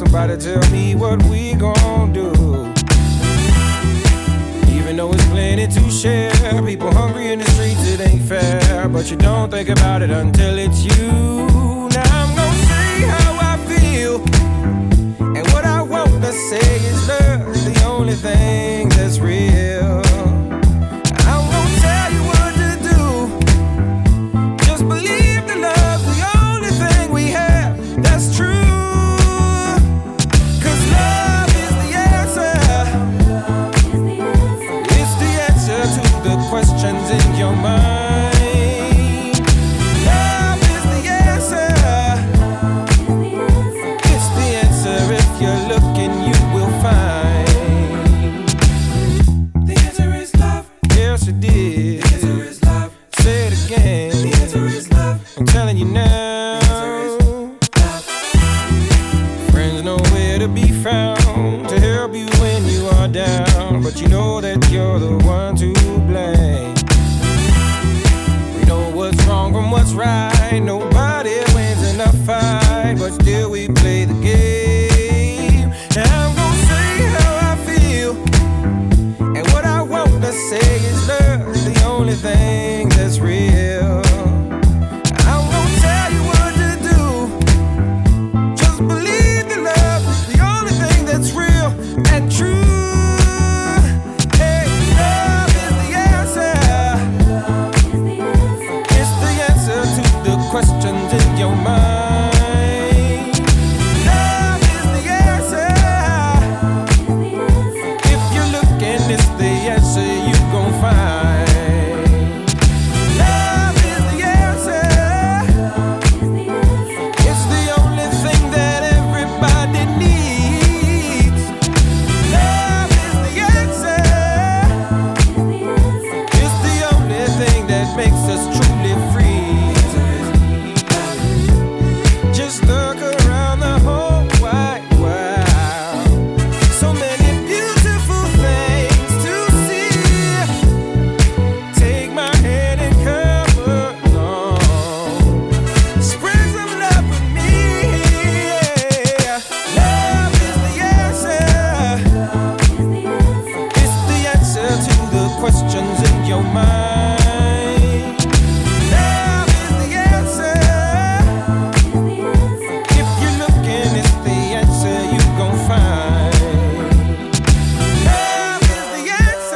nobody tell me what we gon' do. Even though it's plenty to share, people hungry in the streets, it ain't fair. But you don't think about it until it's you. Now I'm gonna say how I feel, and what I want to say is love, the only thing that's real. I'm gonna tell you what to do. Just believe the love's the only thing we have that's true. Questions in your mind. Love is the answer. It's the answer. If you're looking, you will find. The answer is love. Yes, it did. The answer is love. Say it again. The answer is love. I'm telling you now. The answer is love. Friends nowhere to be found to help you when you are down, but you know that you're the one to blame. We know what's wrong from what's right. Nobody wins in a fight, but still we play the game. Now I'm gonna say how I feel, and what I want to say is love, the only thing that's real. I'm gonna tell you what to do. Just believe the love is the only thing that's real and true. Questions in your mind. Love is the answer. If you're looking, it's the answer you gon' find. Love is the answer. It's the only thing that everybody needs. Love is the answer. It's the only thing that makes us truly free. Look around the whole wide world. So many beautiful things to see. Take my hand and come along. Spread some love with me. Love is the answer. It's the answer to the questions in your mind.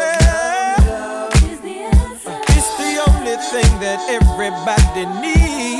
That everybody needs.